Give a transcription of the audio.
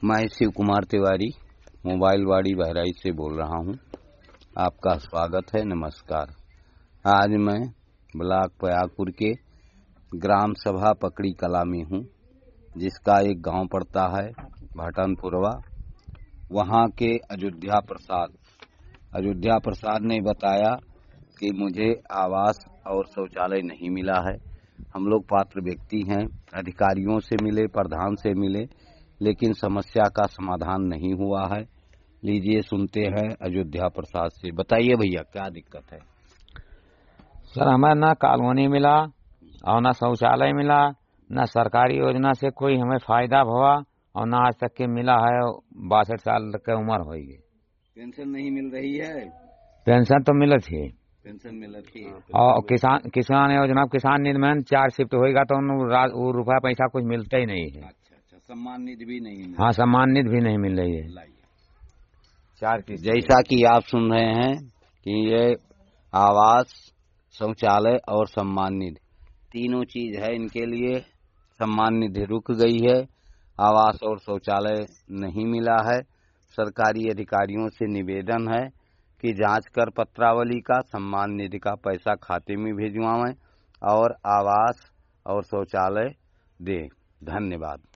मैं शिव कुमार तिवारी मोबाइल वाड़ी बहराइच से बोल रहा हूं। आपका स्वागत है। नमस्कार। आज मैं ब्लॉक पयागपुर के ग्राम सभा पकड़ी कला में हूं, जिसका एक गांव पड़ता है भटनपुरवा। वहां के अयोध्या प्रसाद ने बताया कि मुझे आवास और शौचालय नहीं मिला है। हम लोग पात्र व्यक्ति हैं, अधिकारियों से मिले, प्रधान से मिले, लेकिन समस्या का समाधान नहीं हुआ है। लीजिए सुनते हैं अयोध्या प्रसाद से। बताइए भैया, क्या दिक्कत है? सर, हमें ना कॉलोनी मिला और ना शौचालय मिला, ना सरकारी योजना से कोई हमें फायदा हुआ और ना आज तक के मिला है। 62 साल तक की उम्र हो गई। पेंशन नहीं मिल रही है? पेंशन तो मिलत है। पेंशन मिलत है और किसान योजना किसान निधि में 4 शिफ्ट होगा तो वो रुपया पैसा कुछ मिलता ही नहीं है। अच्छा, सम्मान निधि भी नहीं मिल। हाँ, सम्मान निधि भी नहीं मिल रही है। 4 जैसा कि आप सुन रहे हैं कि ये आवास, शौचालय और सम्मान निधि तीनों चीज है। इनके लिए सम्मान निधि रुक गई है, आवास और शौचालय नहीं मिला है। सरकारी अधिकारियों से निवेदन है कि जांच कर पत्रावली का सम्मान निधि का पैसा खाते में भिजवाएं और आवास और शौचालय दें। धन्यवाद।